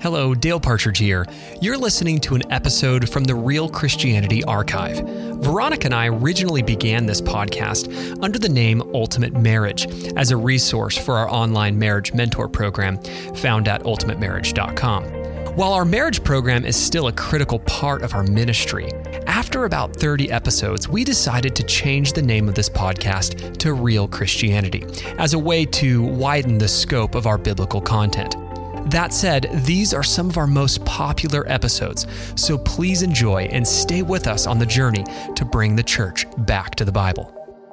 Hello, Dale Partridge here. You're listening to an episode from the Real Christianity Archive. Veronica and I originally began this podcast under the name Ultimate Marriage as a resource for our online marriage mentor program found at ultimatemarriage.com. While our marriage program is still a critical part of our ministry, after about 30 episodes, we decided to change the name of this podcast to Real Christianity as a way to widen the scope of our biblical content. That said, these are some of our most popular episodes, so please enjoy and stay with us on the journey to bring the church back to the Bible.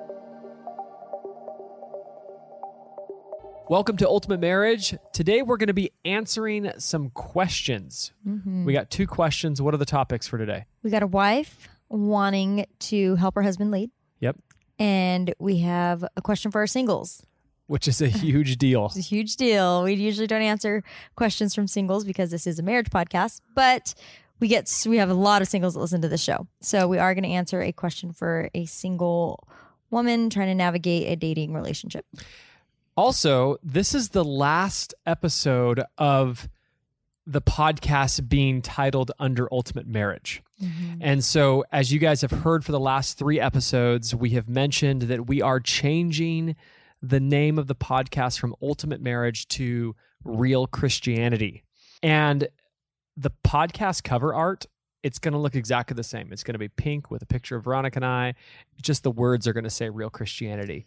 Welcome to Ultimate Marriage. Today we're going to be answering some questions. We got 2 questions. What are the topics for today? We got a wife wanting to help her husband lead. Yep. And we have a question for our singles. Which is a huge deal. It's a huge deal. We usually don't answer questions from singles because this is a marriage podcast, but we have a lot of singles that listen to the show. So we are going to answer a question for a single woman trying to navigate a dating relationship. Also, this is the last episode of the podcast being titled Under Ultimate Marriage. And so, as you guys have heard for the last 3 episodes, we have mentioned that we are changing the name of the podcast from Ultimate Marriage to Real Christianity. And the podcast cover art, it's going to look exactly the same. It's going to be pink with a picture of Veronica and I. Just the words are going to say Real Christianity.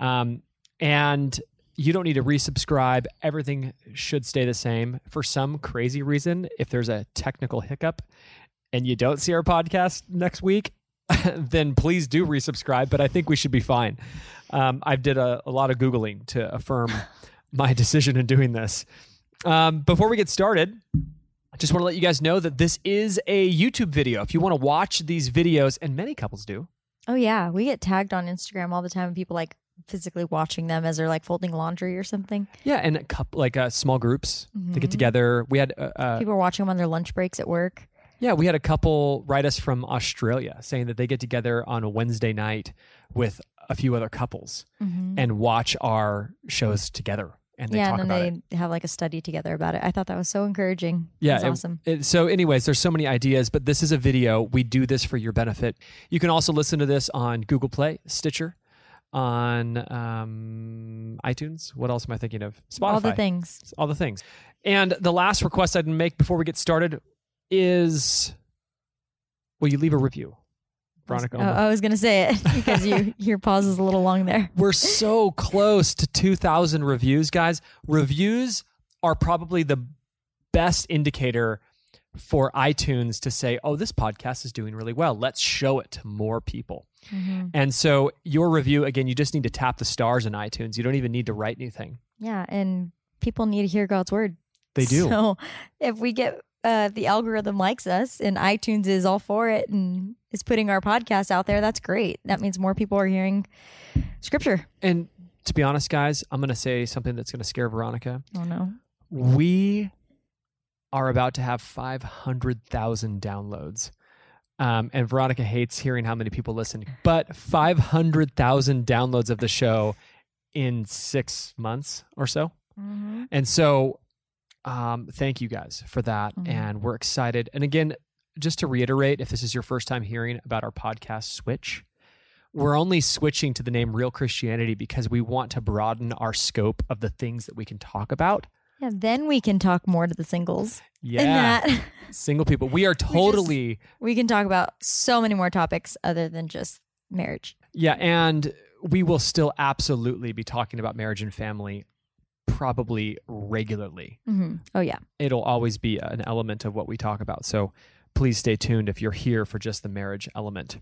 And you don't need to resubscribe. Everything should stay the same. For some crazy reason, if there's a technical hiccup and you don't see our podcast next week, then please do resubscribe, but I think we should be fine. I did a lot of Googling to affirm my decision in doing this. Before we get started, I just want to let you guys know that this is a YouTube video. If you want to watch these videos, and many couples do. Oh yeah, we get tagged on Instagram all the time. People like physically watching them as they're like folding laundry or something. Yeah, and a couple small groups to get together. We had people are watching them on their lunch breaks at work. Yeah, we had a couple write us from Australia saying that they get together on a Wednesday night with a few other couples and watch our shows together. And they talk about it. Yeah, and then they have like a study together about it. I thought that was so encouraging. Yeah, it was awesome. So anyways, there's so many ideas, but this is a video. We do this for your benefit. You can also listen to this on Google Play, Stitcher, on iTunes. What else am I thinking of? Spotify. All the things. And the last request I'd make before we get started is, will you leave a review? Veronica. I was going to say it because your pause is a little long there. We're so close to 2,000 reviews, guys. Reviews are probably the best indicator for iTunes to say, oh, this podcast is doing really well. Let's show it to more people. And so your review, again, you just need to tap the stars in iTunes. You don't even need to write anything. Yeah, and people need to hear God's word. They do. So if we get the algorithm likes us and iTunes is all for it and is putting our podcast out there, that's great. That means more people are hearing scripture. And to be honest, guys, I'm going to say something that's going to scare Veronica. Oh, no. We are about to have 500,000 downloads. And Veronica hates hearing how many people listen, but 500,000 downloads of the show in 6 months or so. And so thank you guys for that. And we're excited. And again, just to reiterate, if this is your first time hearing about our podcast switch, we're only switching to the name Real Christianity because we want to broaden our scope of the things that we can talk about. Yeah, then we can talk more to the singles. Yeah, single people. We are totally... We can talk about so many more topics other than just marriage. Yeah, and we will still absolutely be talking about marriage and family probably regularly. Oh, yeah. It'll always be an element of what we talk about. So please stay tuned if you're here for just the marriage element.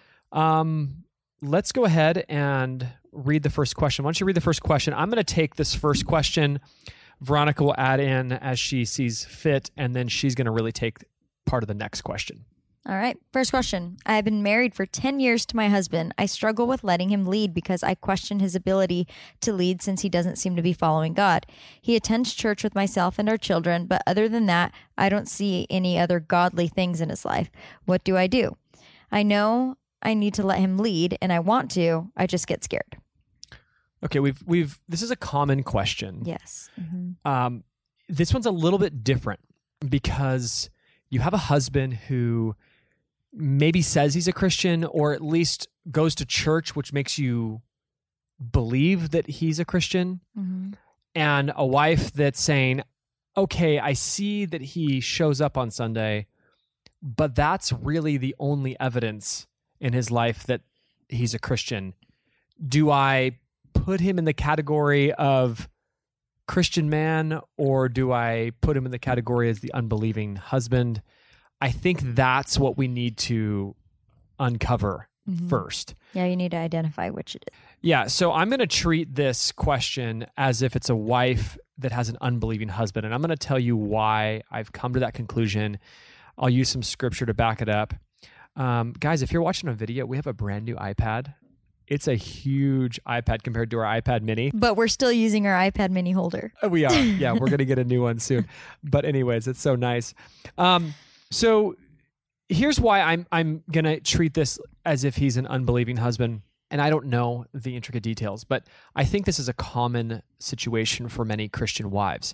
Let's go ahead and read the first question. Why don't you read the first question? I'm going to take this first question. Veronica will add in as she sees fit, and then she's going to really take part of the next question. All right. First question. I have been married for 10 years to my husband. I struggle with letting him lead because I question his ability to lead since he doesn't seem to be following God. He attends church with myself and our children, but other than that, I don't see any other godly things in his life. What do? I know I need to let him lead, and I want to. I just get scared. Okay, we've this is a common question. Yes. This one's a little bit different. because you have a husband who maybe says he's a Christian, or at least goes to church, which makes you believe that he's a Christian, and a wife that's saying, okay, I see that he shows up on Sunday, but that's really the only evidence in his life that he's a Christian. Do I put him in the category of Christian man, or do I put him in the category as the unbelieving husband? I think that's what we need to uncover first. Yeah, you need to identify which it is. Yeah, so I'm going to treat this question as if it's a wife that has an unbelieving husband, and I'm going to tell you why I've come to that conclusion. I'll use some scripture to back it up. Guys, if you're watching a video, we have a brand new iPad. It's a huge iPad compared to our iPad mini. But we're still using our iPad mini holder. We are. Yeah, we're going to get a new one soon. But anyways, it's so nice. So here's why I'm going to treat this as if he's an unbelieving husband. And I don't know the intricate details, but I think this is a common situation for many Christian wives.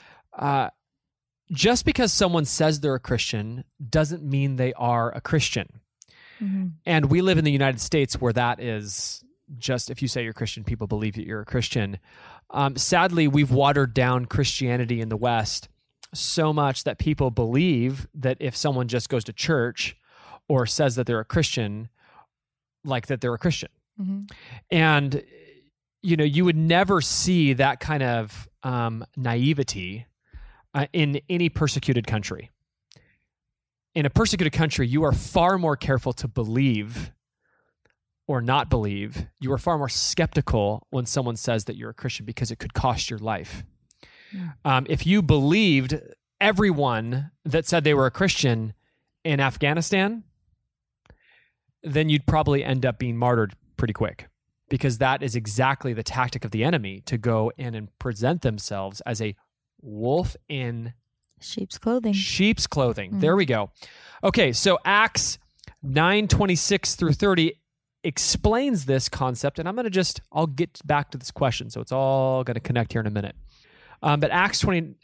Just because someone says they're a Christian doesn't mean they are a Christian. And we live in the United States where that is just, if you say you're Christian, people believe that you're a Christian. Sadly, we've watered down Christianity in the West so much that people believe that if someone just goes to church or says that they're a Christian, like that they're a Christian. And, you know, you would never see that kind of naivety in any persecuted country. In a persecuted country, you are far more careful to believe or not believe. You are far more skeptical when someone says that you're a Christian because it could cost your life. If you believed everyone that said they were a Christian in Afghanistan, then you'd probably end up being martyred pretty quick, because that is exactly the tactic of the enemy, to go in and present themselves as a wolf in sheep's clothing. There we go. Okay, so Acts 9:26 through 30 explains this concept, and I'll get back to this question, so it's all going to connect here in a minute. But Acts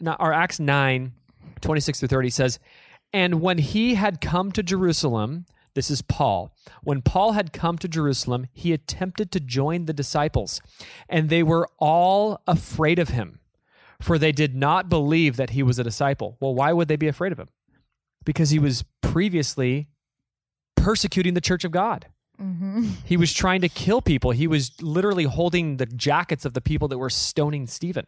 9:26 through 30 says, "And when he had come to Jerusalem," this is Paul, "when Paul had come to Jerusalem, he attempted to join the disciples, and they were all afraid of him, for they did not believe that he was a disciple." Well, why would they be afraid of him? Because he was previously persecuting the church of God. He was trying to kill people. He was literally holding the jackets of the people that were stoning Stephen.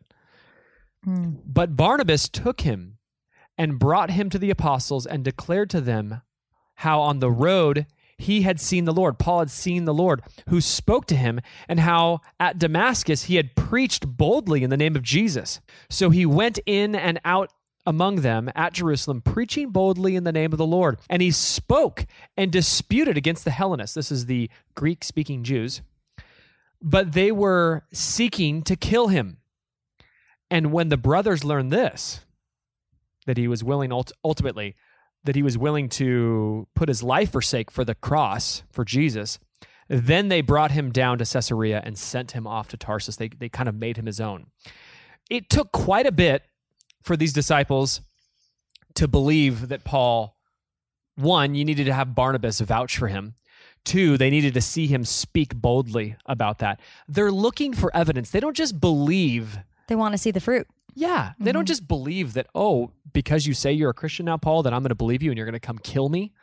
But Barnabas took him and brought him to the apostles and declared to them how on the road he had seen the Lord. Paul had seen the Lord who spoke to him, and how at Damascus he had preached boldly in the name of Jesus. So he went in and out among them at Jerusalem, preaching boldly in the name of the Lord. And he spoke and disputed against the Hellenists. This is the Greek-speaking Jews. But they were seeking to kill him. And when the brothers learned this, that he was willing ultimately, that he was willing to put his life for sake for the cross, for Jesus, then they brought him down to Caesarea and sent him off to Tarsus. They kind of made him his own. It took quite a bit for these disciples to believe that Paul, one, you needed to have Barnabas vouch for him. Two, they needed to see him speak boldly about that. They're looking for evidence. They don't just believe. They want to see the fruit. Yeah. They don't just believe that, oh, because you say you're a Christian now, Paul, then I'm going to believe you and you're going to come kill me.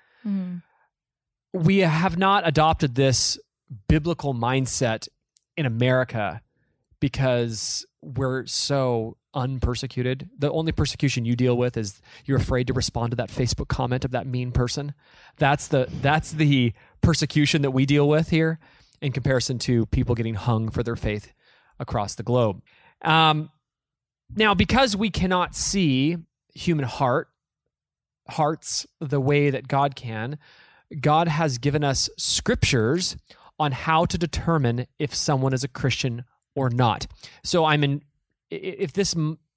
We have not adopted this biblical mindset in America because we're so unpersecuted. The only persecution you deal with is you're afraid to respond to that Facebook comment of that mean person. That's the persecution that we deal with here in comparison to people getting hung for their faith across the globe. Now, because we cannot see human hearts the way that God can, God has given us scriptures on how to determine if someone is a Christian or not. So if this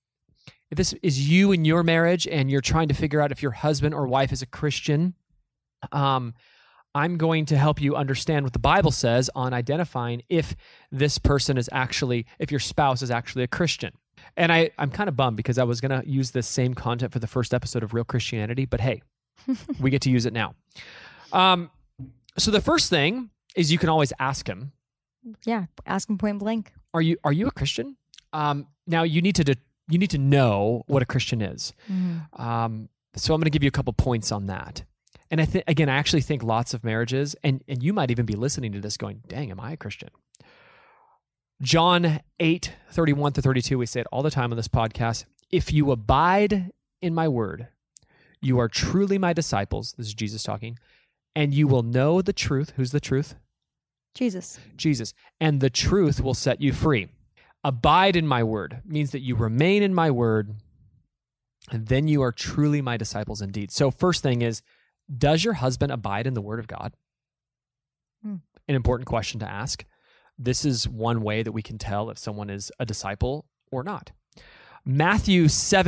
is you in your marriage and you're trying to figure out if your husband or wife is a Christian, I'm going to help you understand what the Bible says on identifying if this person is actually, if your spouse is actually a Christian. And I'm kind of bummed because I was going to use this same content for the first episode of Real Christianity, but hey, we get to use it now. So the first thing is you can always ask him. Yeah, ask him point blank. Are you a Christian? Now you need to know what a Christian is. So I'm going to give you a couple points on that. And I actually think lots of marriages, and you might even be listening to this going, dang, am I a Christian? John 8:31-32, we say it all the time on this podcast. If you abide in my word, you are truly my disciples. This is Jesus talking. And you will know the truth. Who's the truth? Jesus. And the truth will set you free. Abide in my word means that you remain in my word, and then you are truly my disciples indeed. So first thing is, does your husband abide in the word of God? An important question to ask. This is one way that we can tell if someone is a disciple or not. Matthew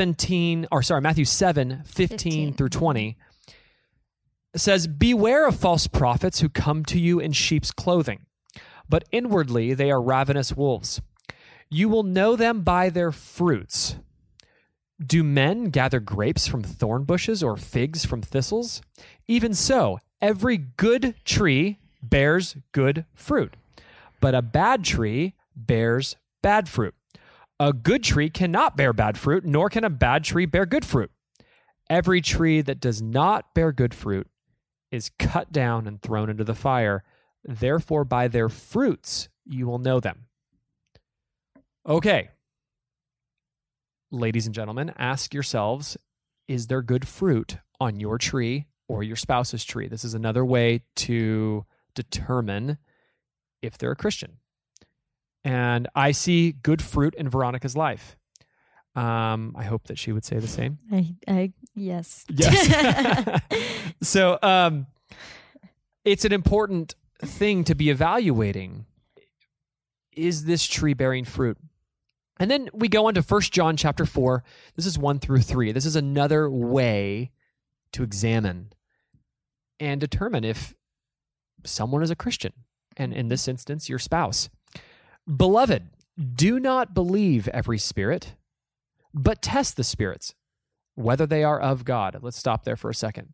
7:15-20 says, beware of false prophets who come to you in sheep's clothing, but inwardly they are ravenous wolves. You will know them by their fruits. Do men gather grapes from thorn bushes or figs from thistles? Even so, every good tree bears good fruit, but a bad tree bears bad fruit. A good tree cannot bear bad fruit, nor can a bad tree bear good fruit. Every tree that does not bear good fruit is cut down and thrown into the fire. Therefore, by their fruits you will know them. Okay. Ladies and gentlemen, ask yourselves, is there good fruit on your tree or your spouse's tree? This is another way to determine if they're a Christian. And I see good fruit in Veronica's life. I hope that she would say the same. Yes. Yes. So it's an important thing to be evaluating. Is this tree bearing fruit? And then we go on to 1 John chapter 4. This is 1-3. This is another way to examine and determine if someone is a Christian. And in this instance, your spouse. Beloved, do not believe every spirit, but test the spirits, whether they are of God. Let's stop there for a second.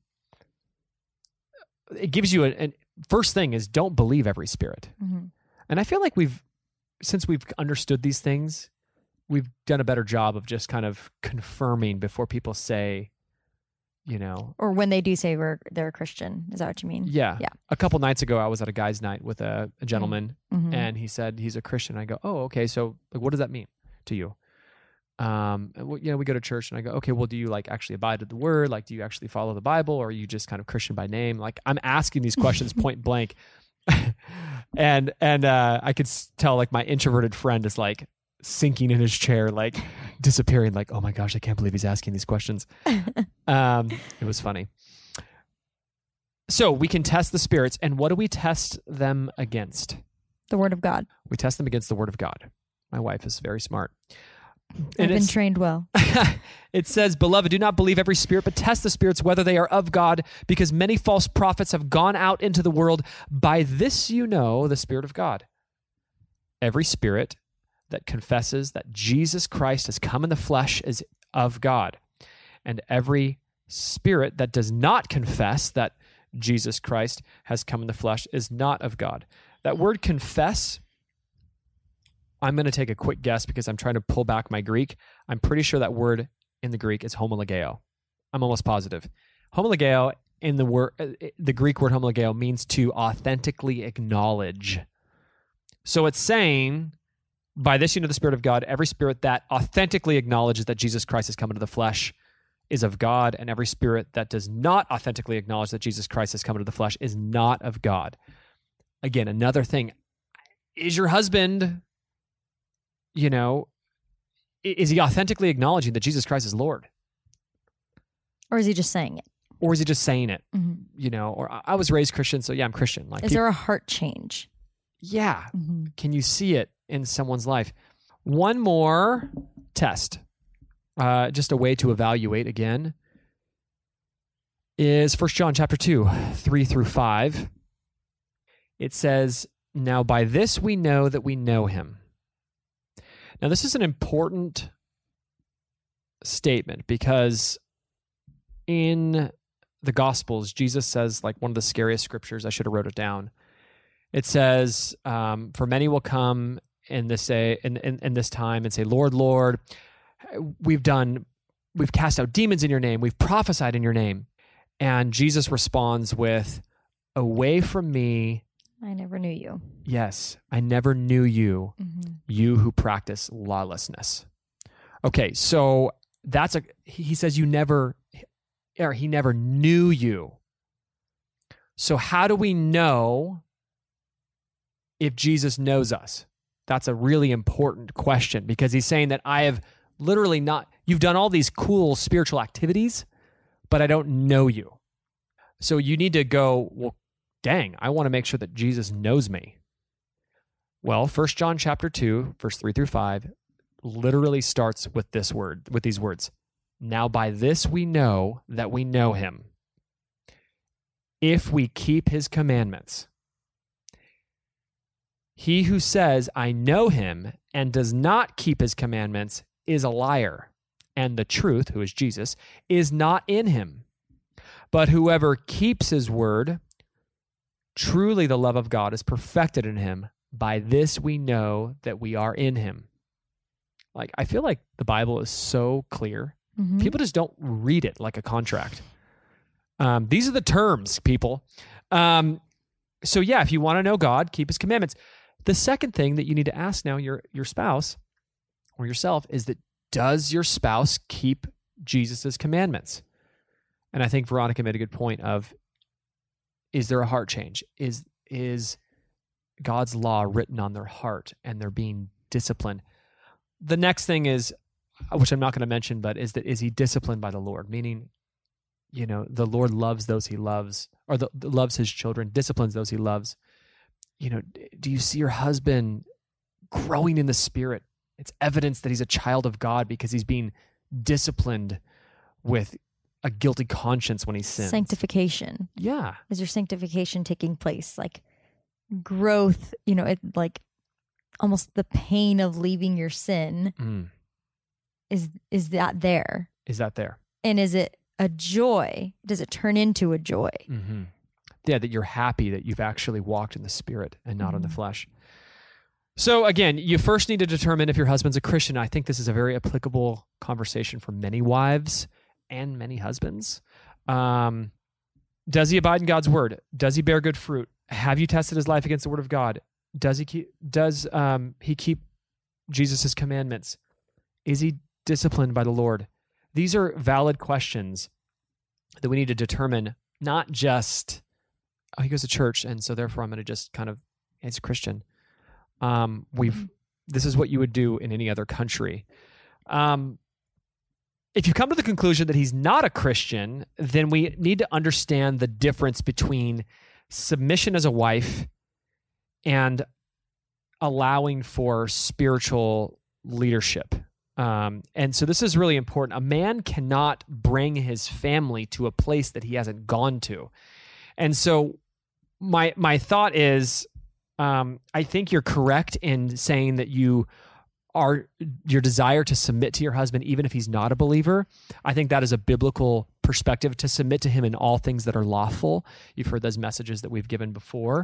It gives you first thing is don't believe every spirit. Mm-hmm. And I feel like since we've understood these things, we've done a better job of just kind of confirming before people say, or when they do say they're a Christian. Is that what you mean? Yeah. A couple nights ago, I was at a guy's night with a gentleman, and he said he's a Christian. I go, oh, okay. So, what does that mean to you? We go to church, and I go, okay. Well, do you actually abide with the word? Do you actually follow the Bible, or are you just kind of Christian by name? I'm asking these questions point blank, and I could tell my introverted friend is sinking in his chair, disappearing, oh my gosh, I can't believe he's asking these questions. It was funny. So we can test the spirits, and what do we test them against? The Word of God. We test them against the Word of God. My wife is very smart. I've been trained well. It says, beloved, do not believe every spirit, but test the spirits whether they are of God, because many false prophets have gone out into the world. By this you know the Spirit of God. Every spirit that confesses that Jesus Christ has come in the flesh is of God. And every spirit that does not confess that Jesus Christ has come in the flesh is not of God. That word confess, I'm going to take a quick guess because I'm trying to pull back my Greek. I'm pretty sure that word in the Greek is homologeo. I'm almost positive. Homologeo in the Greek word homologeo means to authentically acknowledge. So it's saying, by this you know the Spirit of God, every spirit that authentically acknowledges that Jesus Christ has come into the flesh is of God, and every spirit that does not authentically acknowledge that Jesus Christ has come into the flesh is not of God. Again, another thing, is your husband, is he authentically acknowledging that Jesus Christ is Lord? Or is he just saying it? Or is he just saying it? Mm-hmm. Or I was raised Christian, so yeah, I'm Christian. Is there a heart change? Yeah. Mm-hmm. Can you see it in someone's life? One more test, just a way to evaluate again, is 1 John chapter 2, 3-5. It says, now by this we know that we know him. Now this is an important statement because in the Gospels, Jesus says, like one of the scariest scriptures, I should have wrote it down. It says, for many will come in this day, in this time and say, Lord, Lord, we've cast out demons in your name. We've prophesied in your name. And Jesus responds with, away from me. I never knew you. Yes, I never knew you, you who practice lawlessness. Okay, so he says he never knew you. So how do we know if Jesus knows us? That's a really important question because he's saying that I have literally you've done all these cool spiritual activities, but I don't know you. So you need to go, well, dang, I want to make sure that Jesus knows me. Well, 1 John chapter 2, verse 3 through 5, literally starts with these words. Now by this we know that we know him, if we keep his commandments. He who says, I know him, and does not keep his commandments is a liar, and the truth, who is Jesus, is not in him. But whoever keeps his word, truly the love of God is perfected in him. By this we know that we are in him. Like, I feel like the Bible is so clear. Mm-hmm. People just don't read it like a contract. These are the terms, people. So yeah, if you want to know God, keep his commandments. The second thing that you need to ask now your spouse or yourself is that, does your spouse keep Jesus' commandments? And I think Veronica made a good point of, is there a heart change? Is God's law written on their heart and they're being disciplined? The next thing is, which I'm not going to mention, but is he disciplined by the Lord? Meaning, the Lord loves those he loves, or loves his children, disciplines those he loves. Do you see your husband growing in the Spirit? It's evidence that he's a child of God because he's being disciplined with a guilty conscience when he sins. Sanctification. Yeah. Is your sanctification taking place? Like growth, like almost the pain of leaving your sin. Is that there? Is that there? And is it a joy? Does it turn into a joy? Mm-hmm. Yeah, that you're happy that you've actually walked in the Spirit and not in the flesh. So again, you first need to determine if your husband's a Christian. I think this is a very applicable conversation for many wives and many husbands. Does he abide in God's word? Does he bear good fruit? Have you tested his life against the word of God? Does he keep Jesus' commandments? Is he disciplined by the Lord? These are valid questions that we need to determine, not just, he goes to church, and so therefore I'm going to just he's a Christian. This is what you would do in any other country. If you come to the conclusion that he's not a Christian, then we need to understand the difference between submission as a wife and allowing for spiritual leadership. And so this is really important. A man cannot bring his family to a place that he hasn't gone to. And so my thought is, I think you're correct in saying that your desire to submit to your husband, even if he's not a believer. I think that is a biblical perspective, to submit to him in all things that are lawful. You've heard those messages that we've given before.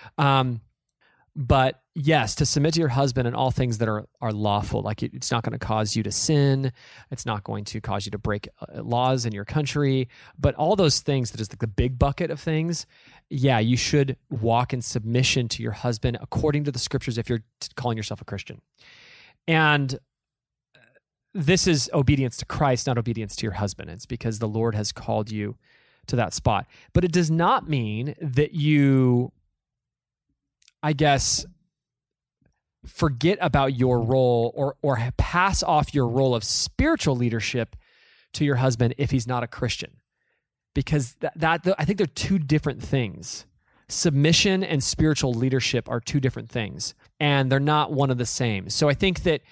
But yes, to submit to your husband in all things that are lawful. Like it's not going to cause you to sin. It's not going to cause you to break laws in your country. But all those things that is like the big bucket of things, yeah, you should walk in submission to your husband according to the scriptures if you're calling yourself a Christian. And this is obedience to Christ, not obedience to your husband. It's because the Lord has called you to that spot. But it does not mean that you, I guess, forget about your role or pass off your role of spiritual leadership to your husband if he's not a Christian. Because that I think they're two different things. Submission and spiritual leadership are two different things, and they're not one of the same. So I think that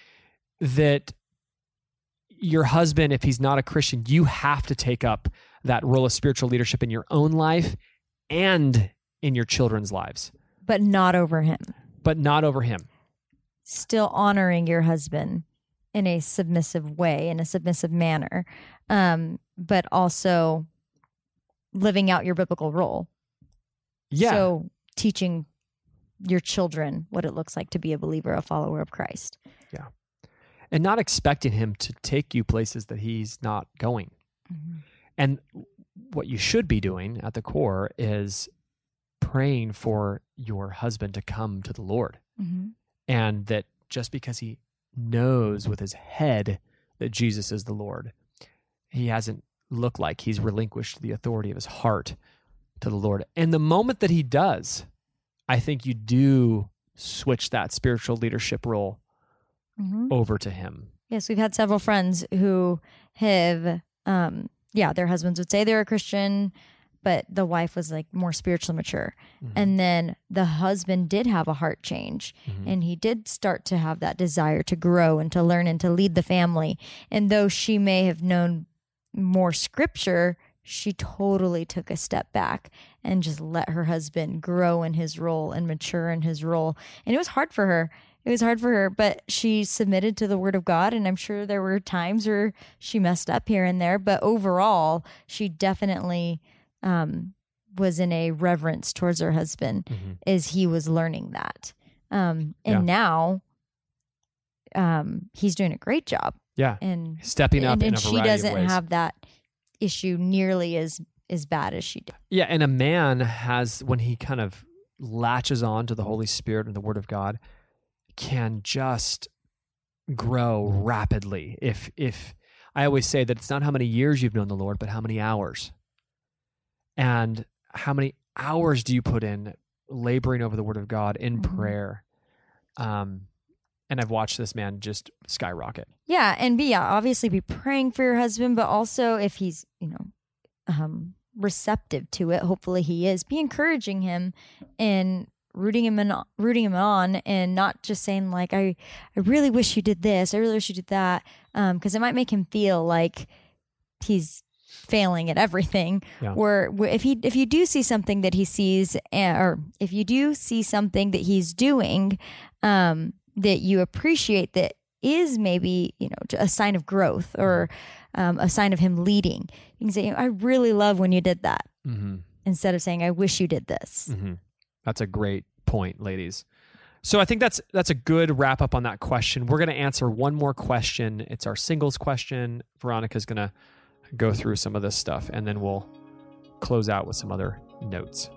your husband, if he's not a Christian, you have to take up that role of spiritual leadership in your own life and in your children's lives. But not over him. But not over him. Still honoring your husband in a submissive way, in a submissive manner, but also living out your biblical role. Yeah. So teaching your children what it looks like to be a believer, a follower of Christ. Yeah. And not expecting him to take you places that he's not going. Mm-hmm. And what you should be doing at the core is praying for your husband to come to the Lord. Mm-hmm. And that just because he knows with his head that Jesus is the Lord, he hasn't looked like he's relinquished the authority of his heart to the Lord. And the moment that he does, I think you do switch that spiritual leadership role over to him. Yes, we've had several friends who have, their husbands would say they're a Christian, but the wife was like more spiritually mature. Mm-hmm. And then the husband did have a heart change, and he did start to have that desire to grow and to learn and to lead the family. And though she may have known more scripture, she totally took a step back and just let her husband grow in his role and mature in his role. And it was hard for her. But she submitted to the word of God. And I'm sure there were times where she messed up here and there, but overall, she definitely was in a reverence towards her husband as he was learning that. Now he's doing a great job. Yeah. And stepping up in a variety of ways. And she doesn't have that issue nearly as bad as she did. Yeah. And a man has, when he kind of latches on to the Holy Spirit and the word of God, can just grow rapidly. If I always say that it's not how many years you've known the Lord, but how many hours. And how many hours do you put in laboring over the word of God in prayer? And I've watched this man just skyrocket. Yeah. And obviously be praying for your husband, but also if he's, receptive to it, hopefully he is, be encouraging him and rooting him on, and not just saying like, I really wish you did this. I really wish you did that. Cause it might make him feel like he's failing at everything. Yeah. Where if you do see something that he sees, or if you do see something that he's doing, that you appreciate, that is maybe, a sign of growth or a sign of him leading, you can say, I really love when you did that. Instead of saying, I wish you did this. That's a great point, ladies. So I think that's a good wrap up on that question. We're going to answer one more question. It's our singles question. Veronica's going to go through some of this stuff, and then we'll close out with some other notes.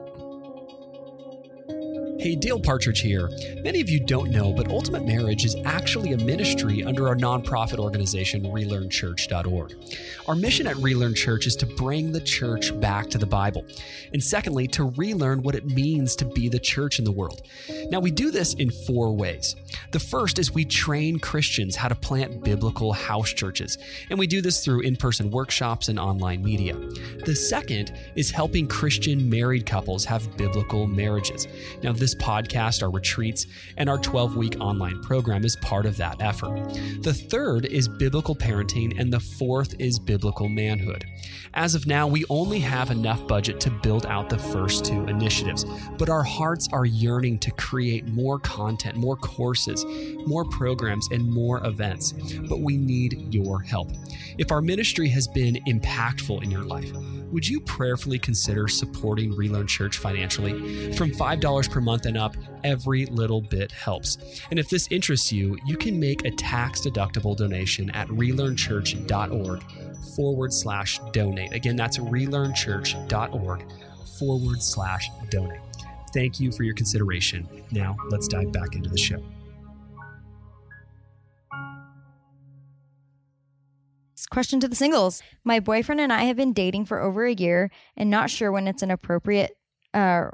Hey, Dale Partridge here. Many of you don't know, but Ultimate Marriage is actually a ministry under our nonprofit organization, relearnchurch.org. Our mission at Relearn Church is to bring the church back to the Bible. And secondly, to relearn what it means to be the church in the world. Now, we do this in 4 ways. The first is we train Christians how to plant biblical house churches. And we do this through in-person workshops and online media. The second is helping Christian married couples have biblical marriages. Now, this podcast, our retreats, and our 12-week online program is part of that effort. The third is biblical parenting, and the fourth is biblical manhood. As of now, we only have enough budget to build out the first 2 initiatives, but our hearts are yearning to create more content, more courses, more programs, and more events. But we need your help. If our ministry has been impactful in your life, would you prayerfully consider supporting Relearn Church financially? From $5 per month and up, every little bit helps. And if this interests you, you can make a tax-deductible donation at relearnchurch.org/donate. Again, that's relearnchurch.org/donate. Thank you for your consideration. Now, let's dive back into the show. Question to the singles. My boyfriend and I have been dating for over a year and not sure when it's appropriate to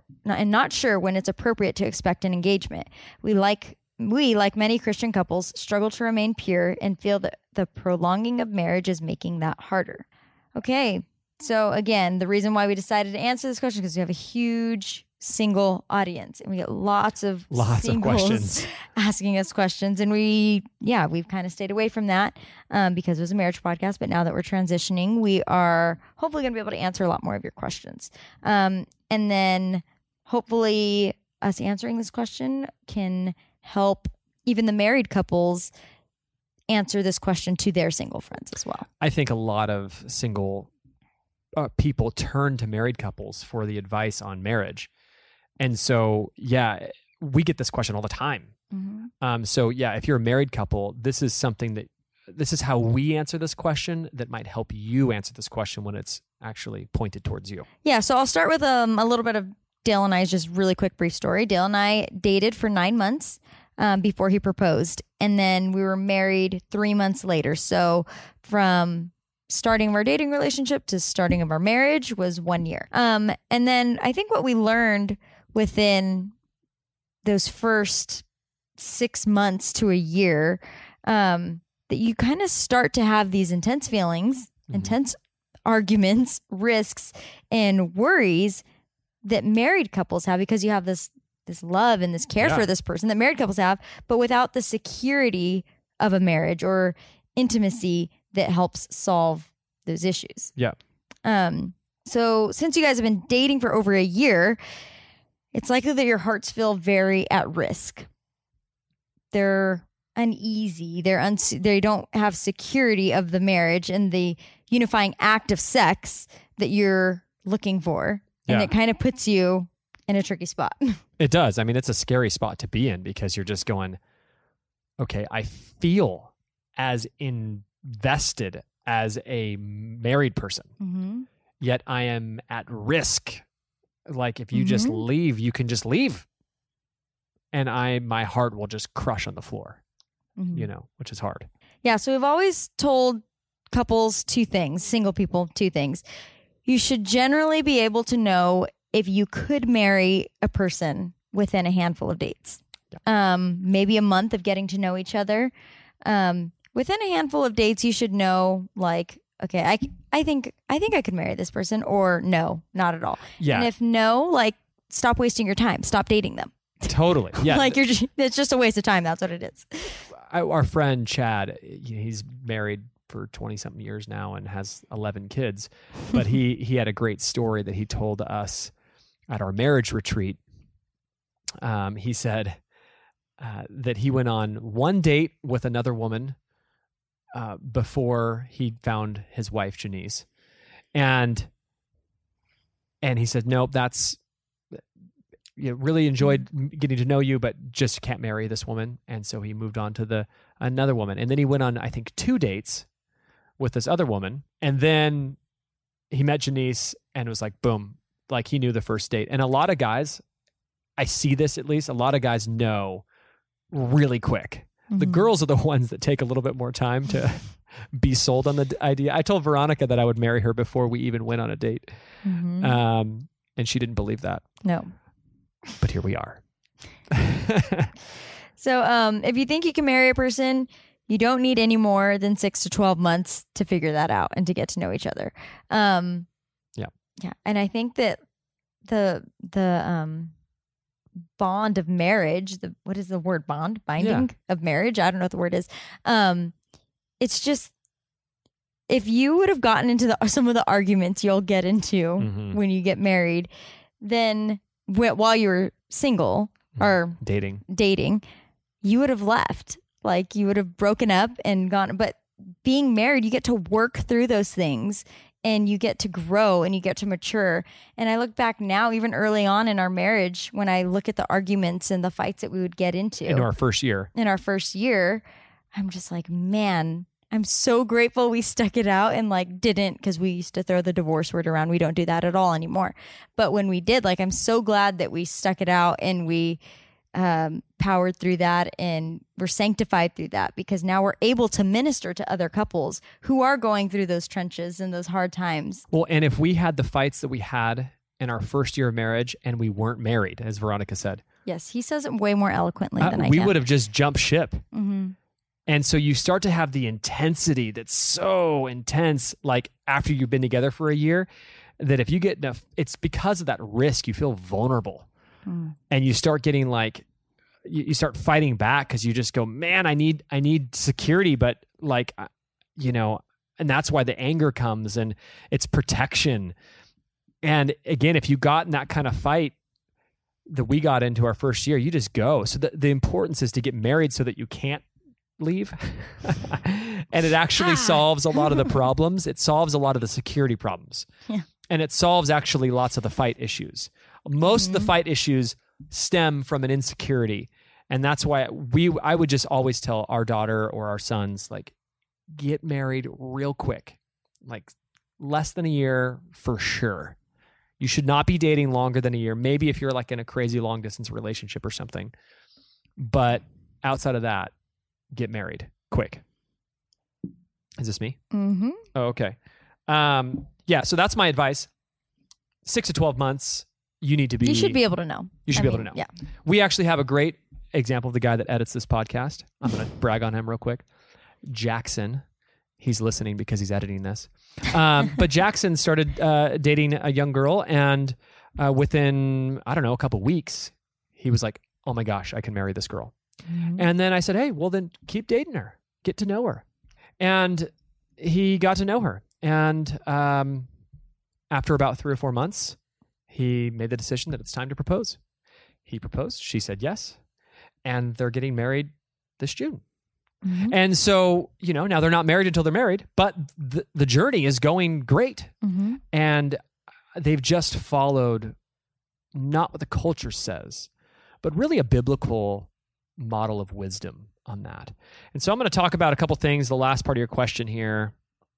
expect an engagement. We, like many Christian couples, struggle to remain pure and feel that the prolonging of marriage is making that harder. Okay. So again, the reason why we decided to answer this question is because we have a huge single audience and we get lots of questions asking us questions, and we've kind of stayed away from that because it was a marriage podcast. But now that we're transitioning, we are hopefully going to be able to answer a lot more of your questions, and then hopefully us answering this question can help even the married couples answer this question to their single friends as well. I think a lot of single people turn to married couples for the advice on marriage. And so, yeah, we get this question all the time. So yeah, if you're a married couple, this is how we answer this question that might help you answer this question when it's actually pointed towards you. Yeah. So I'll start with a little bit of Dale and I's just really quick, brief story. Dale and I dated for 9 months before he proposed. And then we were married 3 months later. So from starting of our dating relationship to starting of our marriage was 1 year. And then I think what we learned within those first 6 months to a year, that you kind of start to have these intense feelings, intense arguments, risks, and worries that married couples have, because you have this love and this care for this person that married couples have, but without the security of a marriage or intimacy that helps solve those issues. Yeah. So since you guys have been dating for over a year, it's likely that your hearts feel very at risk. They're uneasy. They don't have security of the marriage and the unifying act of sex that you're looking for. And it kind of puts you in a tricky spot. It does. I mean, it's a scary spot to be in because you're just going, okay, I feel as invested as a married person, yet I am at risk. Like if you just leave, you can just leave. And my heart will just crush on the floor, which is hard. Yeah. So we've always told couples 2 things, single people 2 things. You should generally be able to know if you could marry a person within a handful of dates. Maybe a month of getting to know each other. Within a handful of dates, you should know, like, okay, I think I could marry this person, or no, not at all. Yeah. And if no, like, stop wasting your time. Stop dating them. Totally. Yeah. Like it's just a waste of time. That's what it is. Our friend Chad, he's married for 20 something years now and has 11 kids, but he had a great story that he told us at our marriage retreat. He said that he went on one date with another woman before he found his wife, Janice. And he said, nope, that's, really enjoyed getting to know you, but just can't marry this woman. And so he moved on to another woman. And then he went on, I think, 2 dates with this other woman. And then he met Janice and it was like, boom, like he knew the first date. And a lot of guys, I see this at least, a lot of guys know really quick. The girls are the ones that take a little bit more time to be sold on the idea. I told Veronica that I would marry her before we even went on a date. And she didn't believe that. No. But here we are. So if you think you can marry a person, you don't need any more than 6 to 12 months to figure that out and to get to know each other. Yeah. And I think that the bond of marriage, what is the word? Binding of marriage? I don't know what the word is. It's just, if you would have gotten into some of the arguments you'll get into when you get married, then while you were single or dating, you would have left. Like you would have broken up and gone. But being married, you get to work through those things and you get to grow and you get to mature. And I look back now, even early on in our marriage, when I look at the arguments and the fights that we would get into. In our first year, I'm just like, man, I'm so grateful we stuck it out and like didn't, because we used to throw the divorce word around. We don't do that at all anymore. But when we did, like, I'm so glad that we stuck it out and we powered through that and we're sanctified through that, because now we're able to minister to other couples who are going through those trenches and those hard times. Well, and if we had the fights that we had in our first year of marriage and we weren't married, as Veronica said. Yes, he says it way more eloquently than I can. We would have just jumped ship. And so you start to have the intensity that's so intense, like after you've been together for a year, that if you get enough, it's because of that risk, you feel vulnerable. And you start getting like, you start fighting back because you just go, man, I need security, but like, and that's why the anger comes, and it's protection. And again, if you got in that kind of fight that we got into our first year, you just go. So the importance is to get married so that you can't leave. And it actually solves a lot of the problems. It solves a lot of the security problems. Yeah. And it solves actually lots of the fight issues. Most of the fight issues stem from an insecurity. And that's why I would just always tell our daughter or our sons, like, get married real quick, like less than a year for sure. You should not be dating longer than a year. Maybe if you're like in a crazy long distance relationship or something. But outside of that, get married quick. Is this me? Mm-hmm. Oh, okay. Yeah, so that's my advice. 6 to 12 months, you need to be... You should be able to know. You should be able to know. Yeah. We actually have a great example of the guy that edits this podcast. I'm going to brag on him real quick. Jackson. He's listening because he's editing this. But Jackson started dating a young girl, and within, I don't know, a couple weeks, he was like, oh my gosh, I can marry this girl. Mm-hmm. And then I said, hey, well then keep dating her. Get to know her. And he got to know her. And after about 3 or 4 months, he made the decision that it's time to propose. He proposed. She said yes. And they're getting married this June. Mm-hmm. And so, now they're not married until they're married, but the journey is going great. Mm-hmm. And they've just followed not what the culture says, but really a biblical model of wisdom on that. And so I'm going to talk about a couple things, the last part of your question here,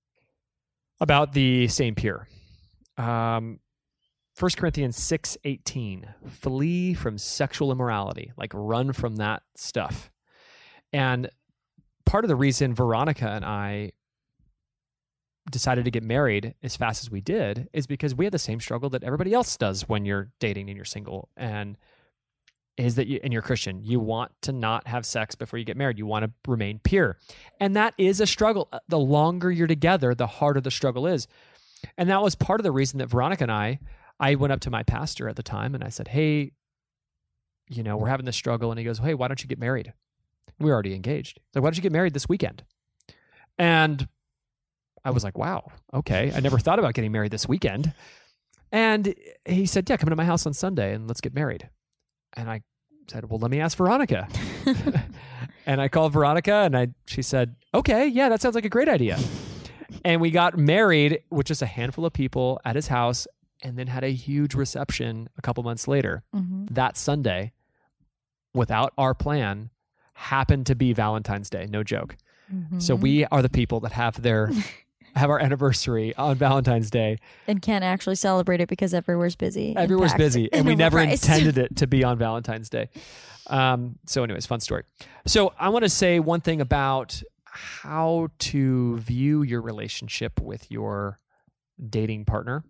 about the same peer. 1 Corinthians 6:18, flee from sexual immorality, like run from that stuff. And part of the reason Veronica and I decided to get married as fast as we did is because we had the same struggle that everybody else does when you're dating and you're single, and is that and you're Christian. You want to not have sex before you get married. You want to remain pure. And that is a struggle. The longer you're together, the harder the struggle is. And that was part of the reason that Veronica and I went up to my pastor at the time and I said, hey, we're having this struggle. And he goes, hey, why don't you get married? We were already engaged. So why don't you get married this weekend? And I was like, wow, okay. I never thought about getting married this weekend. And he said, yeah, come to my house on Sunday and let's get married. And I said, well, let me ask Veronica. And I called Veronica and she said, okay, yeah, that sounds like a great idea. And we got married with just a handful of people at his house, and then had a huge reception a couple months later. Mm-hmm. That Sunday, without our plan, happened to be Valentine's Day. No joke. Mm-hmm. So we are the people that have our anniversary on Valentine's Day. And can't actually celebrate it because everywhere's busy. Everywhere's busy. And we never overpriced. intended it to be on Valentine's Day. So anyways, fun story. So I want to say one thing about how to view your relationship with your dating partner.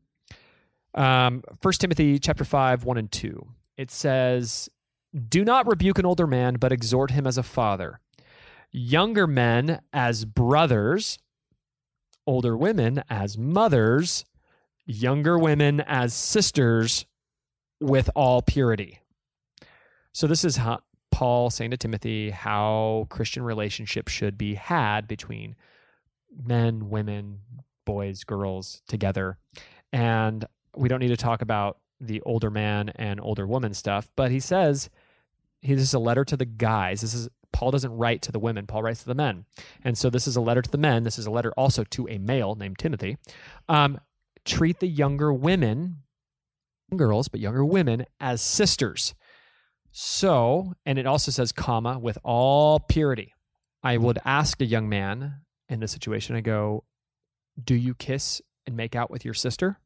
1 Timothy chapter 5, 1 and 2. It says, do not rebuke an older man, but exhort him as a father. Younger men as brothers, older women as mothers, younger women as sisters, with all purity. So this is how Paul saying to Timothy how Christian relationships should be had between men, women, boys, girls together. And we don't need to talk about the older man and older woman stuff, but he says this is a letter to the guys. Paul doesn't write to the women. Paul writes to the men. And so this is a letter to the men. This is a letter also to a male named Timothy. Treat the younger women, girls, but younger women as sisters. So, and it also says, comma, with all purity. I would ask a young man in this situation, I go, do you kiss and make out with your sister?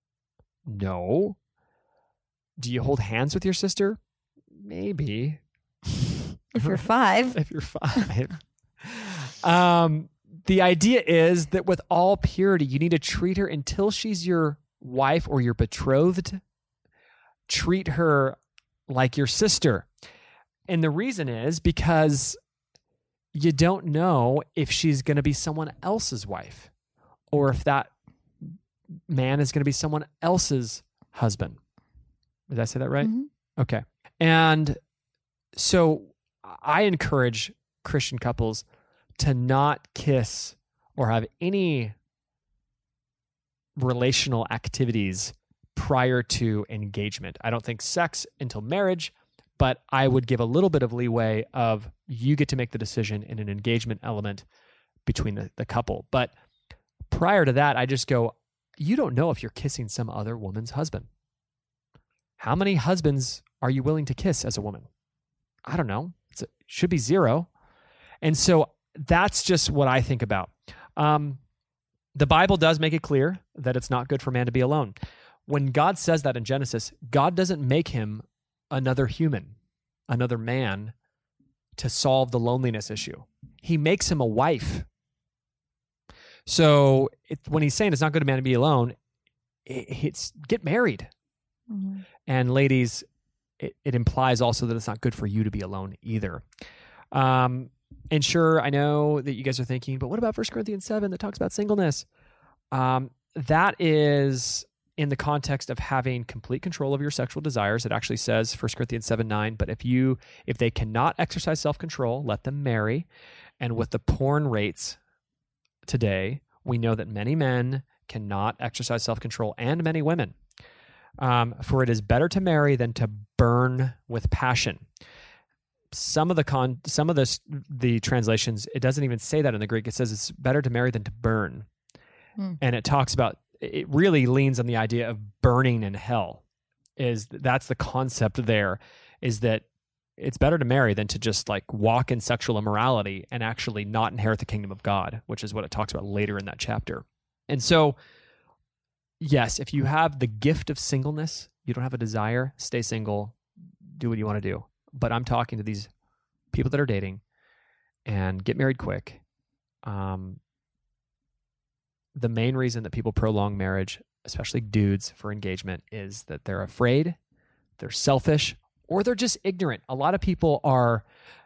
No. Do you hold hands with your sister? Maybe. If you're 5. If you're 5. The idea is that with all purity, you need to treat her until she's your wife or your betrothed. Treat her like your sister. And the reason is because you don't know if she's going to be someone else's wife or if that man is going to be someone else's husband. Did I say that right? Mm-hmm. Okay. And so I encourage Christian couples to not kiss or have any relational activities prior to engagement. I don't think sex until marriage but I would give a little bit of leeway of you get to make the decision in an engagement element between the couple. But prior to that, I just go, you don't know if you're kissing some other woman's husband. How many husbands are you willing to kiss as a woman? I don't know. It should be 0. And so that's just what I think about. The Bible does make it clear that it's not good for man to be alone. When God says that in Genesis, God doesn't make him another human, another man to solve the loneliness issue. He makes him a wife. So when he's saying it's not good for man to be alone, it's get married. Mm-hmm. And ladies, it implies also that it's not good for you to be alone either. And sure, I know that you guys are thinking, but what about 1 Corinthians 7 that talks about singleness? That is in the context of having complete control of your sexual desires. It actually says 1 Corinthians 7:9, but if they cannot exercise self-control, let them marry. And with the porn rates today, we know that many men cannot exercise self-control and many women. For it is better to marry than to burn with passion. Some of the translations, it doesn't even say that in the Greek. It says it's better to marry than to burn. And it talks about, it really leans on the idea of burning in hell. That's the concept there, is that it's better to marry than to just like walk in sexual immorality and actually not inherit the kingdom of God, which is what it talks about later in that chapter. And so, yes, if you have the gift of singleness, you don't have a desire, stay single, do what you want to do. But I'm talking to these people that are dating and get married quick. The main reason that people prolong marriage, especially dudes for engagement, is that they're afraid, they're selfish, or they're just ignorant. A lot of people are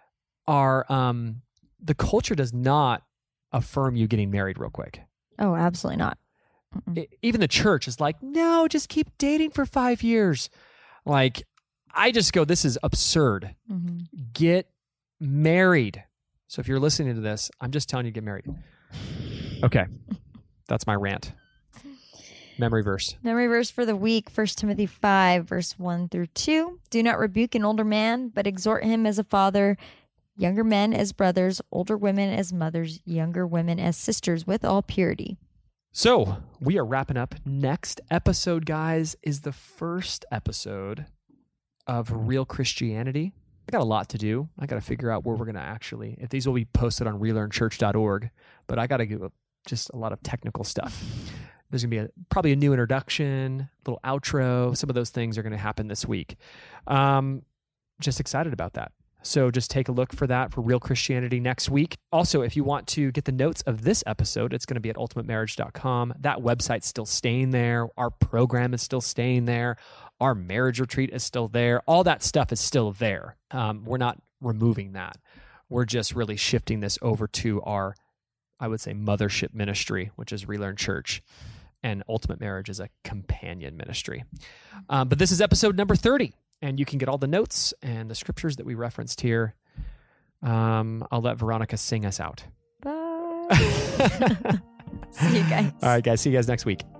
the culture does not affirm you getting married real quick. Oh, absolutely not. Even the church is like, no, just keep dating for 5 years. Like, I just go, this is absurd. Mm-hmm. Get married. So if you're listening to this, I'm just telling you to get married. Okay. That's my rant. Memory verse. Memory verse for the week, 1 Timothy 5, verse 1-2. Do not rebuke an older man, but exhort him as a father, younger men as brothers, older women as mothers, younger women as sisters, with all purity. So we are wrapping up. Next episode, guys, is the first episode of Real Christianity. I got a lot to do. I got to figure out where we're going to actually, if these will be posted on relearnchurch.org, but I got to give just a lot of technical stuff. There's going to be probably a new introduction, a little outro. Some of those things are going to happen this week. Just excited about that. So just take a look for that for Real Christianity next week. Also, if you want to get the notes of this episode, it's going to be at ultimatemarriage.com. That website's still staying there. Our program is still staying there. Our marriage retreat is still there. All that stuff is still there. We're not removing that. We're just really shifting this over to our, I would say, mothership ministry, which is Relearn Church. And Ultimate Marriage is a companion ministry. But this is episode number 30. And you can get all the notes and the scriptures that we referenced here. I'll let Veronica sing us out. Bye. See you guys. All right, guys. See you guys next week.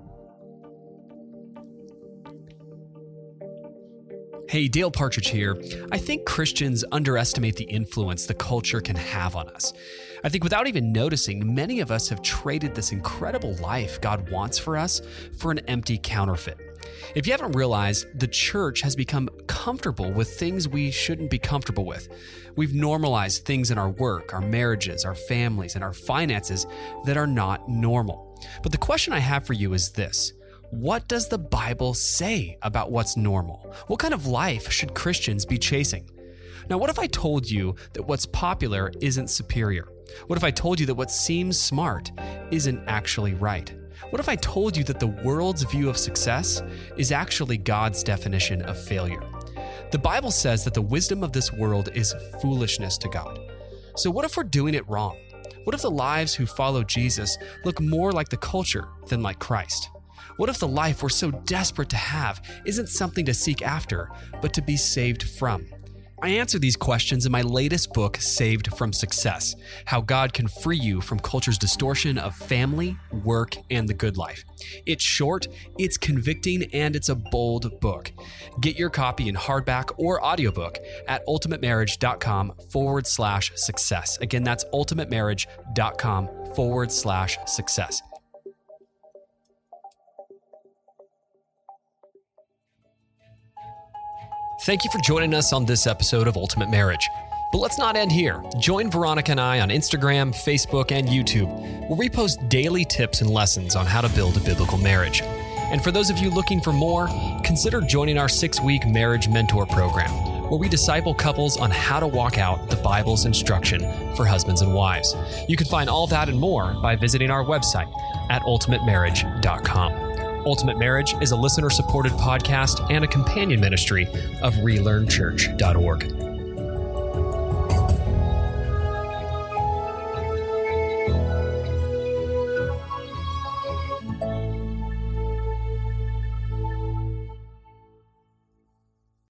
Hey, Dale Partridge here. I think Christians underestimate the influence the culture can have on us. I think without even noticing, many of us have traded this incredible life God wants for us for an empty counterfeit. If you haven't realized, the church has become comfortable with things we shouldn't be comfortable with. We've normalized things in our work, our marriages, our families, and our finances that are not normal. But the question I have for you is this: what does the Bible say about what's normal? What kind of life should Christians be chasing? Now, what if I told you that what's popular isn't superior? What if I told you that what seems smart isn't actually right? What if I told you that the world's view of success is actually God's definition of failure? The Bible says that the wisdom of this world is foolishness to God. So what if we're doing it wrong? What if the lives who follow Jesus look more like the culture than like Christ? What if the life we're so desperate to have isn't something to seek after, but to be saved from? I answer these questions in my latest book, Saved from Success: How God Can Free You from Culture's Distortion of Family, Work, and the Good Life. It's short, it's convicting, and it's a bold book. Get your copy in hardback or audiobook at ultimatemarriage.com/success. Again, that's ultimatemarriage.com/success. Thank you for joining us on this episode of Ultimate Marriage. But let's not end here. Join Veronica and I on Instagram, Facebook, and YouTube, where we post daily tips and lessons on how to build a biblical marriage. And for those of you looking for more, consider joining our 6-week Marriage Mentor Program, where we disciple couples on how to walk out the Bible's instruction for husbands and wives. You can find all that and more by visiting our website at ultimatemarriage.com. Ultimate Marriage is a listener-supported podcast and a companion ministry of relearnchurch.org.